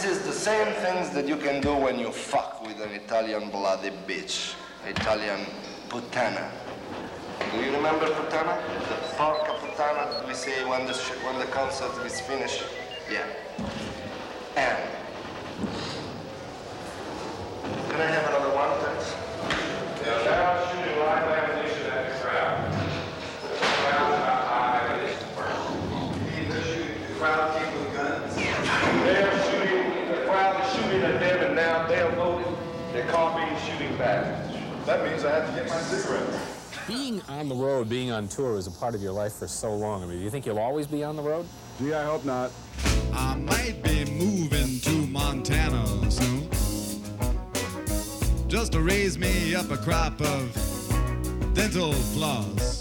This is the same things that you can do when you fuck with an Italian bloody bitch. Italian puttana. Do you remember puttana? The porca puttana that we say when the concert is finished? Yeah. And can I have another one, thanks? They're now shooting live ammunition at the crowd. The crowd is not high ammunition first. They're shooting the crowd came with guns. They're shooting, the crowd is shooting at them, and now they're loaded. They're copying shooting back. That means I have to get my cigarettes. Being on the road, being on tour is a part of your life for so long. I mean, do you think you'll always be on the road? Gee, I hope not. I might be moving to Montana soon, just to raise me up a crop of dental floss.